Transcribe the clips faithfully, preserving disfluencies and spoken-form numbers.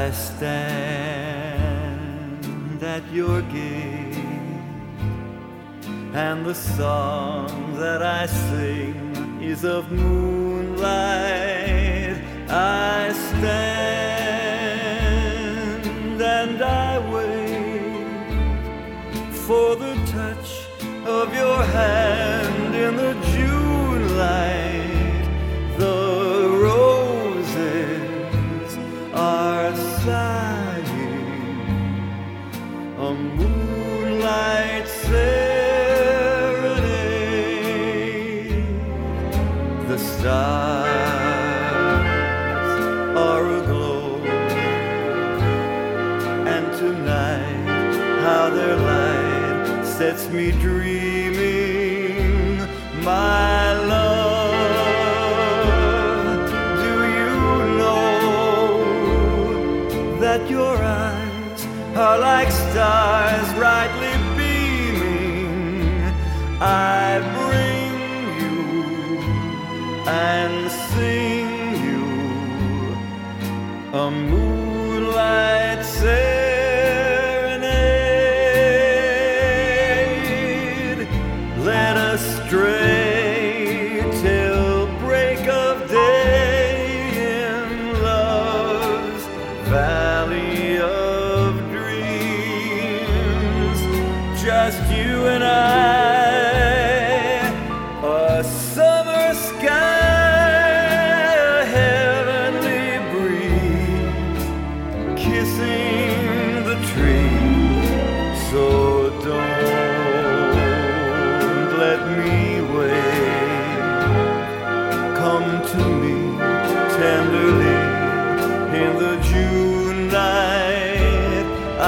I stand at your gate, and the song that I sing is of moonlight. I stand and I wait for the touch of your hand in the June light. The roses are sighing a moonlight serenade. The stars are aglow, and tonight how their light sets me dreaming. My love, do you know that your eyes are like stars brightly beaming? I bring you and sing you a moonlight serenade. Let us stray till break of day in love's valley of dreams. Just you and I, a summer sky, a heavenly breeze, kissing the tree. So don't let me wait. Come to me tenderly in the June night. I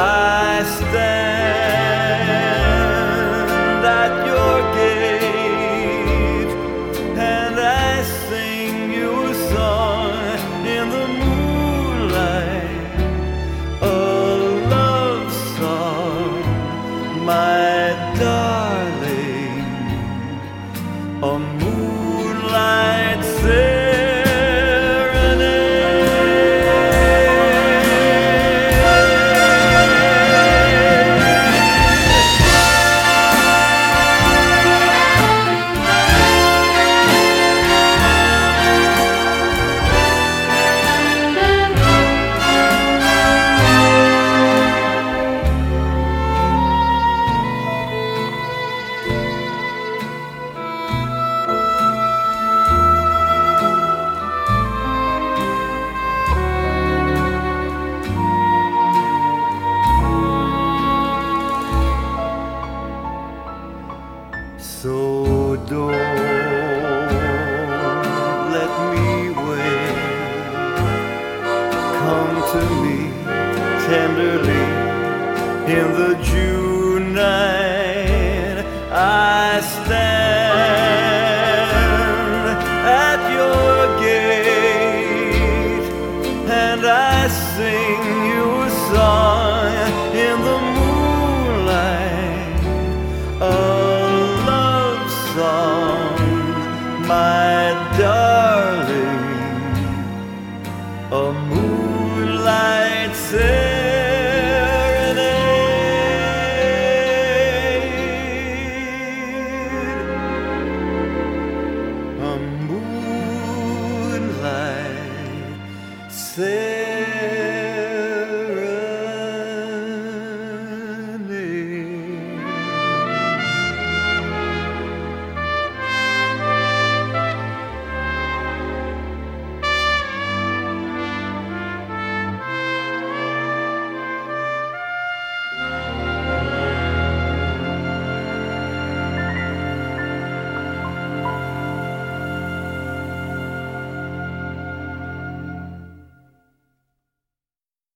stand at your gate, and I sing you a song in the moonlight, a love song, my darling, a moonlight serenade. So don't let me wait. Come to me tenderly in the June night. I stand at your gate, and I sing you a song in the moonlight, a love song, my darling, a moonlight